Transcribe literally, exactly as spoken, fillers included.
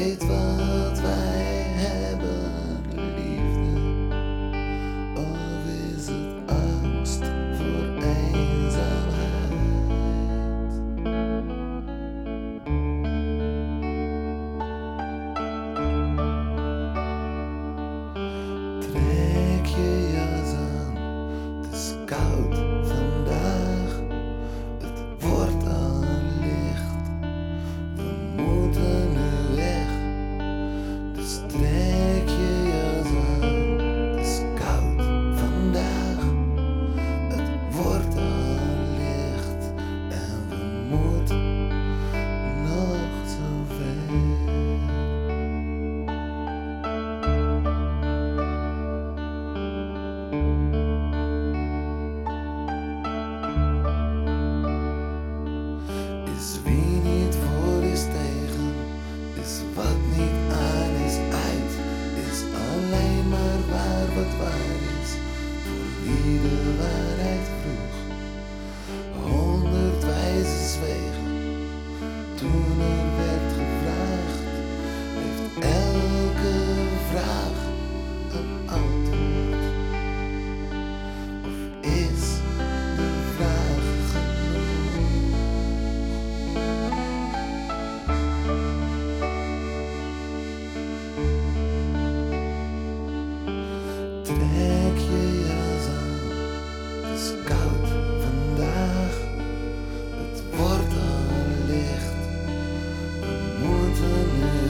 weet wat wij hebben, liefde. Of is het angst voor eenzaamheid? Trek je jas aan, het is koud vandaag. Het wordt al licht, we moeten nu weg. Dus trek je jas aan, het is koud vandaag. Het wordt al licht en we moeten nog zo ver. Is wie niet voor is tegen, is wat niet aan is uit, is alleen maar waar wat waar is, voor wie de waarheid vroeg. Honderd wijzen zwegen, toen er werd gevraagd, heeft elke vraag een antwoord. Of is de vraag genoeg? Trek je jas aan, het is koud vandaag. Het wordt al licht, we moeten nu